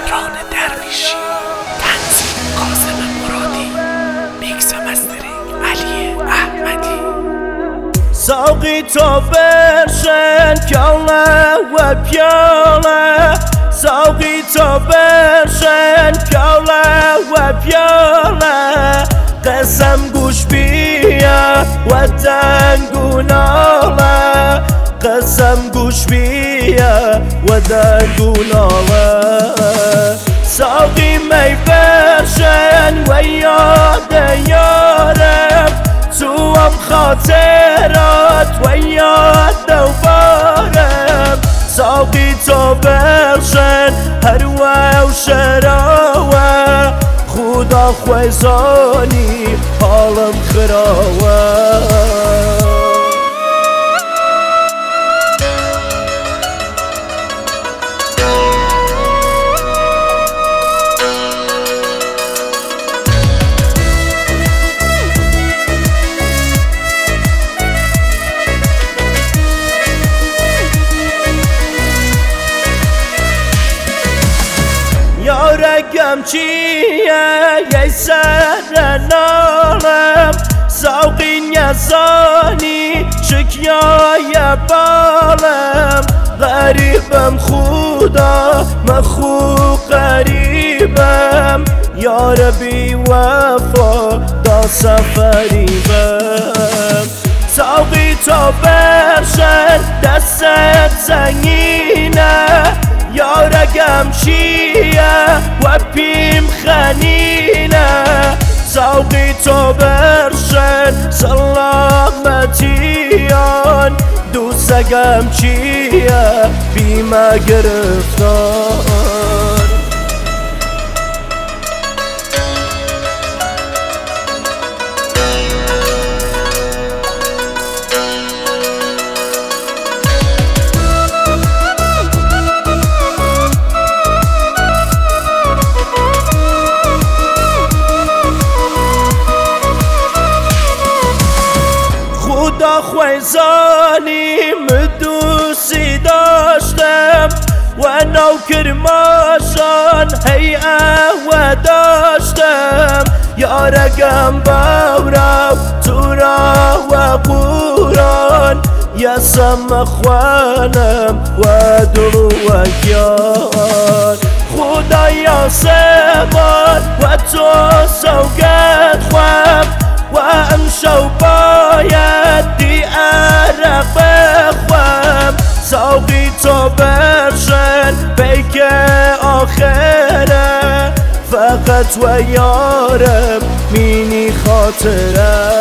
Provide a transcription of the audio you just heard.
مهران درویشی، تنظیم کاظم مرادی، میکس مسترینگ علی احمدی. ساقی تو برشن کاله و پیاله، ساقی تو برشن کاله و پیاله، قسم گوش بیا و دنگو ناله، قسم گوش بیا و دنگو ناله. ساقی می برشن و یاد یارم، تو هم خاطرات و یاد دوبارم. ساقی تو برشن هر و شراوه، خدا خویزانی حالم خراوه. یارگم چیه یه سر نالم، ساقی نیزانی شکیای بالم. غریبم خدا مخو قریبم، یار بی وفا دا سفریبم. ساقی تو برشن دستت سنگینه، یارگم چیه و پیم خنینه. ساقی تو برشن سلامتیان، دوستگم چیه بیمه گرفتار. خدا خویزانی مدوسی داشتم و نوکر ماشان هیئه و داشتم. یارگم باورم تو را و قرآن، یسم خوانم و دلو و گیان. خدا یاسمان و تو سوگت خوام، و امشو باید دی عرق بخوام. ساقی تو برشن پیک آخره، فقط و یارم مینی خاطره.